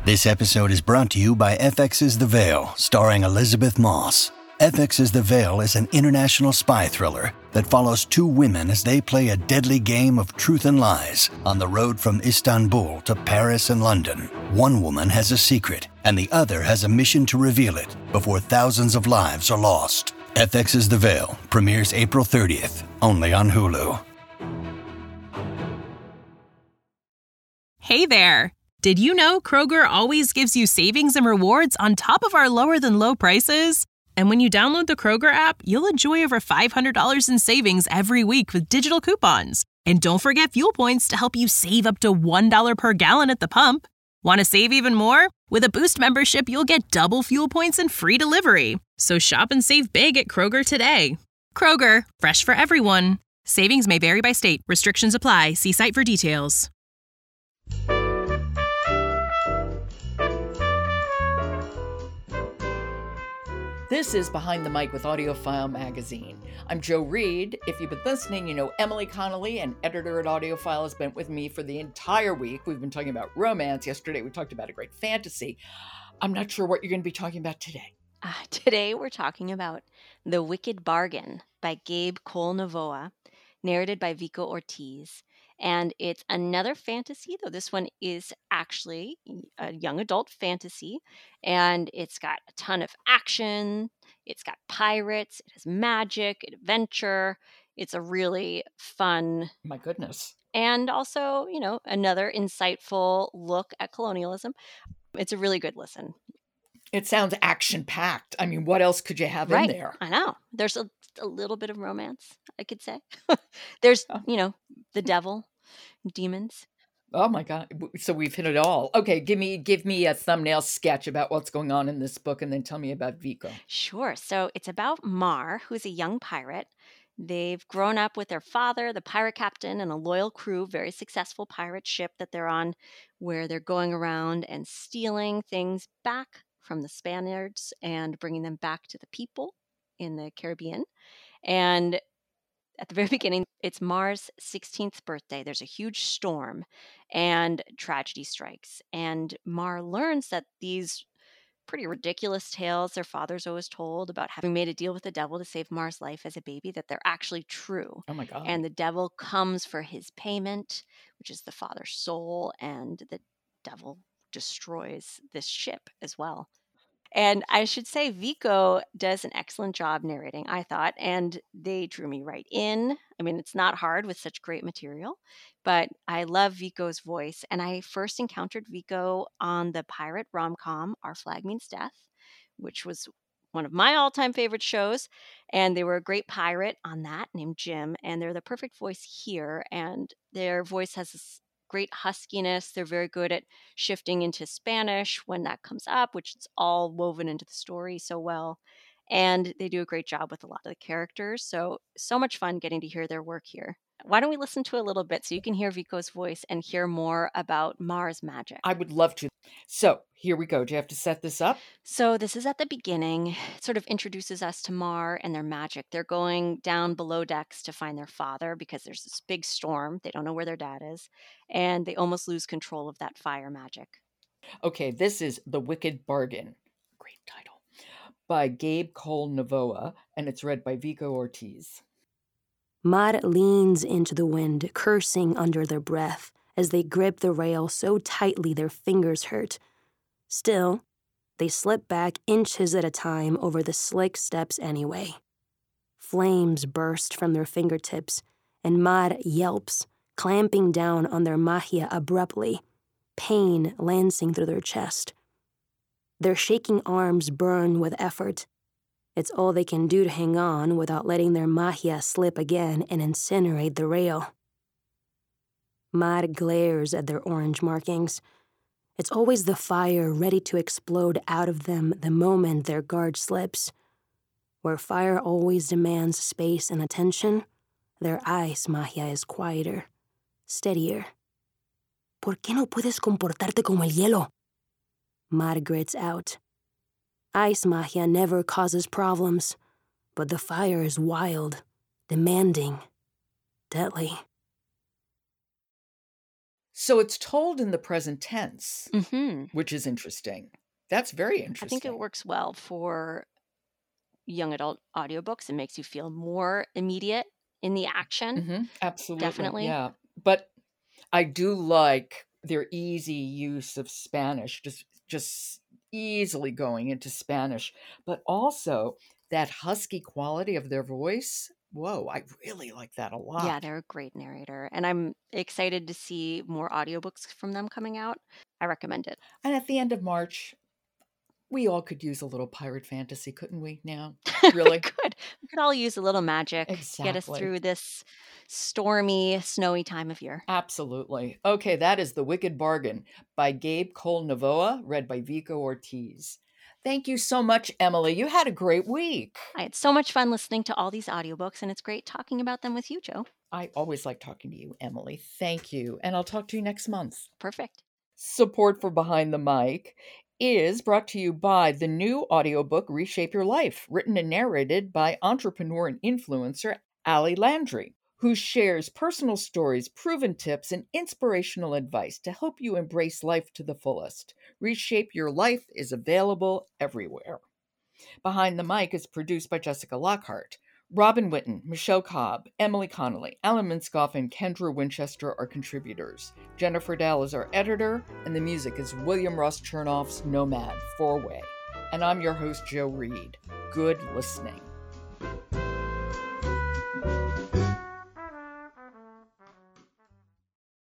This episode is brought to you by FX's The Veil, starring Elizabeth Moss. FX's The Veil is an international spy thriller that follows two women as they play a deadly game of truth and lies on the road from Istanbul to Paris and London. One woman has a secret, and the other has a mission to reveal it before thousands of lives are lost. FX's The Veil premieres April 30th, only on Hulu. Hey there! Did you know Kroger always gives you savings and rewards on top of our lower-than-low prices? And when you download the Kroger app, you'll enjoy over $500 in savings every week with digital coupons. And don't forget fuel points to help you save up to $1 per gallon at the pump. Want to save even more? With a Boost membership, you'll get double fuel points and free delivery. So shop and save big at Kroger today. Kroger, fresh for everyone. Savings may vary by state. Restrictions apply. See site for details. This is Behind the Mic with AudioFile Magazine. I'm Joe Reed. If you've been listening, you know Emily Connolly, an editor at AudioFile, has been with me for the entire week. We've been talking about romance. Yesterday, we talked about a great fantasy. I'm not sure what you're going to be talking about today. Today, we're talking about The Wicked Bargain by Gabe Cole-Novoa, narrated by Vico Ortiz. And it's another fantasy, though this one is actually a young adult fantasy. And it's got a ton of action. It's got pirates. It has magic, adventure. It's a really fun. My goodness. And also, you know, another insightful look at colonialism. It's a really good listen. It sounds action-packed. I mean, what else could you have in there? I know. There's a little bit of romance, I could say. There's, you know, the devil, demons. Oh my God. So we've hit it all. Okay, give me a thumbnail sketch about what's going on in this book and then tell me about Vico. Sure. So it's about Mar, who's a young pirate. They've grown up with their father, the pirate captain, and a loyal crew, very successful pirate ship that they're on, where they're going around and stealing things back from the Spaniards and bringing them back to the people in the Caribbean. And at the very beginning, it's Mar's 16th birthday. There's a huge storm and tragedy strikes. And Mar learns that these pretty ridiculous tales their father's always told about having made a deal with the devil to save Mar's life as a baby, that they're actually true. Oh my God. And the devil comes for his payment, which is the father's soul, and the devil destroys this ship as well. And I should say Vico does an excellent job narrating, I thought, and they drew me right in. I mean, it's not hard with such great material, but I love Vico's voice. And I first encountered Vico on the pirate rom-com Our Flag Means Death, which was one of my all-time favorite shows. And they were a great pirate on that named Jim, and they're the perfect voice here. And their voice has this great huskiness. They're very good at shifting into Spanish when that comes up, which is all woven into the story so well. And they do a great job with a lot of the characters. So much fun getting to hear their work here. Why don't we listen to a little bit so you can hear Vico's voice and hear more about Mar's magic? I would love to. So here we go. Do you have to set this up? So this is at the beginning. It sort of introduces us to Mar and their magic. They're going down below decks to find their father because there's this big storm. They don't know where their dad is. And they almost lose control of that fire magic. Okay, this is The Wicked Bargain. Great title. By Gabe Cole-Novoa, and it's read by Vico Ortiz. Mar leans into the wind, cursing under their breath as they grip the rail so tightly their fingers hurt. Still, they slip back inches at a time over the slick steps anyway. Flames burst from their fingertips, and Mar yelps, clamping down on their magia abruptly, pain lancing through their chest. Their shaking arms burn with effort. It's all they can do to hang on without letting their magia slip again and incinerate the rail. Mar glares at their orange markings. It's always the fire ready to explode out of them the moment their guard slips. Where fire always demands space and attention, their ice magia is quieter, steadier. ¿Por qué no puedes comportarte como el hielo? Mar grits out. Ice magia never causes problems, but the fire is wild, demanding, deadly. So it's told in the present tense, Mm-hmm. which is interesting. That's very I interesting. think it works well for young adult audiobooks. It makes you feel more immediate in the action. Absolutely. Definitely. Yeah. But I do like their easy use of Spanish, just easily going into Spanish, but also that husky quality of their voice. Whoa, I really like that a lot. Yeah, they're a great narrator. And I'm excited to see more audiobooks from them coming out. I recommend it. And at the end of March, we all could use a little pirate fantasy, couldn't we now? Really? We could all use a little magic to get us Exactly. through this stormy, snowy time of year. Absolutely. Okay, that is The Wicked Bargain by Gabe Cole-Novoa, read by Vico Ortiz. Thank you so much, Emily. You had a great week. I had so much fun listening to all these audiobooks, and it's great talking about them with you, Joe. I always like talking to you, Emily. Thank you. And I'll talk to you next month. Perfect. Support for Behind the Mic is brought to you by the new audiobook Reshape Your Life, written and narrated by entrepreneur and influencer Ali Landry, who shares personal stories, proven tips, and inspirational advice to help you embrace life to the fullest. Reshape Your Life is available everywhere. Behind the Mic is produced by Jessica Lockhart. Robin Whitten, Michelle Cobb, Emily Connolly, Alan Minskoff, and Kendra Winchester are contributors. Jennifer Dell is our editor, and the music is William Ross Chernoff's Nomad 4-Way. And I'm your host, Joe Reed. Good listening.